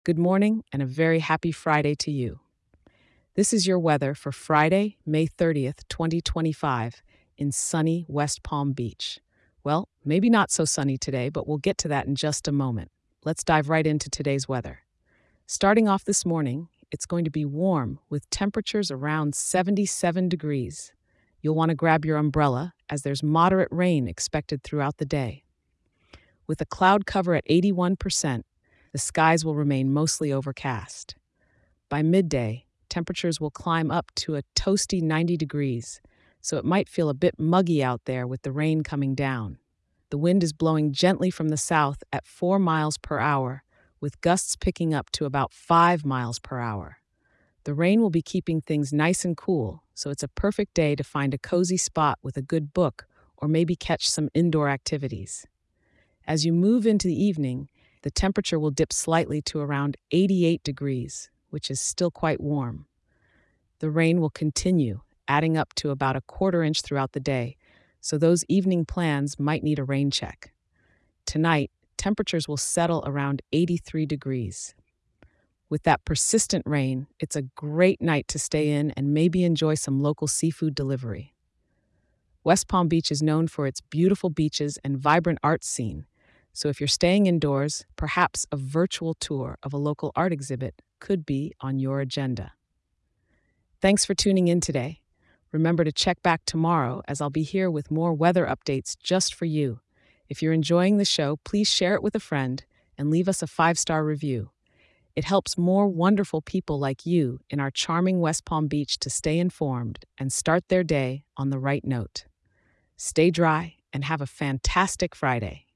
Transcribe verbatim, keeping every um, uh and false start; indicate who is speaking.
Speaker 1: Good morning and a very happy Friday to you. This is your weather for Friday, May thirtieth, twenty twenty-five, in sunny West Palm Beach. Well, maybe not so sunny today, but we'll get to that in just a moment. Let's dive right into today's weather. Starting off this morning, it's going to be warm with temperatures around seventy-seven degrees. You'll want to grab your umbrella as there's moderate rain expected throughout the day. With a cloud cover at eighty-one percent, the skies will remain mostly overcast. By midday, temperatures will climb up to a toasty ninety degrees, so it might feel a bit muggy out there with the rain coming down. The wind is blowing gently from the south at four miles per hour, with gusts picking up to about five miles per hour. The rain will be keeping things nice and cool, so it's a perfect day to find a cozy spot with a good book or maybe catch some indoor activities. As you move into the evening, the temperature will dip slightly to around eighty-eight degrees, which is still quite warm. The rain will continue, adding up to about a quarter inch throughout the day, so those evening plans might need a rain check. Tonight, temperatures will settle around eighty-three degrees. With that persistent rain, it's a great night to stay in and maybe enjoy some local seafood delivery. West Palm Beach is known for its beautiful beaches and vibrant art scene, so if you're staying indoors, perhaps a virtual tour of a local art exhibit could be on your agenda. Thanks for tuning in today. Remember to check back tomorrow as I'll be here with more weather updates just for you. If you're enjoying the show, please share it with a friend and leave us a five-star review. It helps more wonderful people like you in our charming West Palm Beach to stay informed and start their day on the right note. Stay dry and have a fantastic Friday.